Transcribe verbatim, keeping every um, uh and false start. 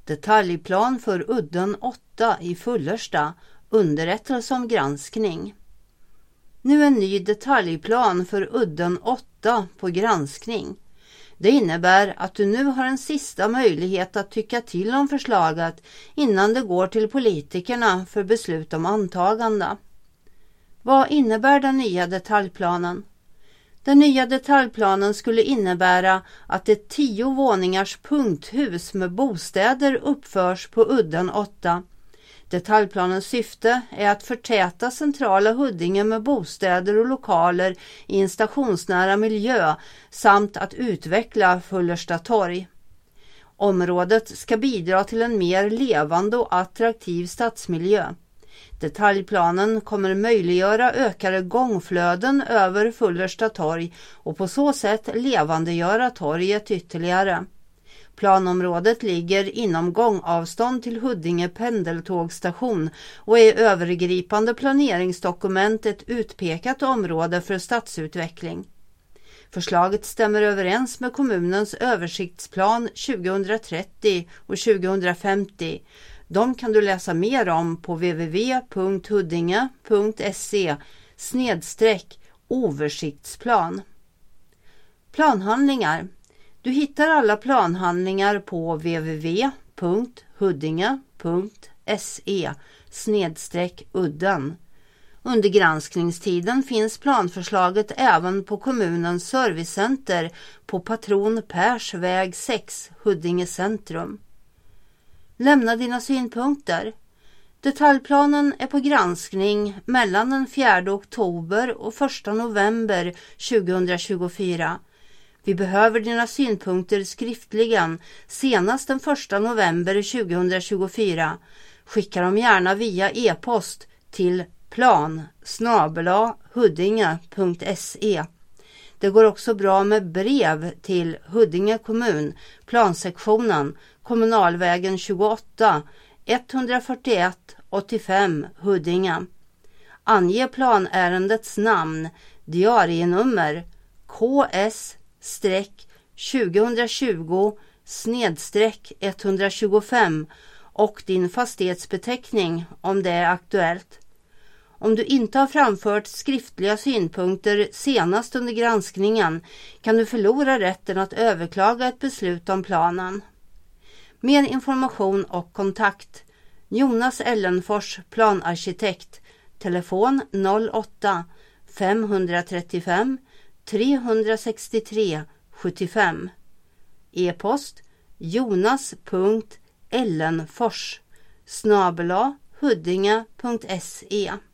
Detaljplan för Udden åtta i Fullersta, underrättelse om granskning. Nu en ny detaljplan för Udden åtta på granskning. Det innebär att du nu har en sista möjlighet att tycka till om förslaget innan det går till politikerna för beslut om antagande. Vad innebär den nya detaljplanen? Den nya detaljplanen skulle innebära att ett tio våningars punkthus med bostäder uppförs på Udden åtta. Detaljplanens syfte är att förtäta centrala Huddinge med bostäder och lokaler i en stationsnära miljö samt att utveckla Fullersta torg. Området ska bidra till en mer levande och attraktiv stadsmiljö. Detaljplanen kommer möjliggöra ökade gångflöden över Fullersta torg och på så sätt levandegöra torget ytterligare. Planområdet ligger inom gångavstånd till Huddinge pendeltågstation och är övergripande planeringsdokument ett utpekat område för stadsutveckling. Förslaget stämmer överens med kommunens översiktsplan tjugohundratrettio och tjugohundrafemtio. De kan du läsa mer om på w w w punkt huddinge punkt se snedstreck översiktsplan. Planhandlingar. Du hittar alla planhandlingar på w w w punkt huddinge punkt se snedstreck udden. Under granskningstiden finns planförslaget även på kommunens servicecenter på Patron Pers väg sex, Huddinge centrum. Lämna dina synpunkter. Detaljplanen är på granskning mellan den fjärde oktober och första november tjugohundratjugofyra. Vi behöver dina synpunkter skriftligen senast den första november tjugohundratjugofyra. Skicka dem gärna via e-post till plan snabel-a huddinge punkt se. Det går också bra med brev till Huddinge kommun, plansektionen, kommunalvägen tjugoåtta, etthundrafyrtioett åttiofem Huddinge. Ange planärendets namn, diarienummer K S tjugohundratjugo etthundratjugofem och din fastighetsbeteckning om det är aktuellt. Om du inte har framfört skriftliga synpunkter senast under granskningen kan du förlora rätten att överklaga ett beslut om planen. Mer information och kontakt. Jonas Ellenfors, planarkitekt. Telefon noll åtta femhundratrettiofem trehundrasextiotre sjuttiofem. E-post jonas punkt ellenfors snabel-a huddinge punkt se.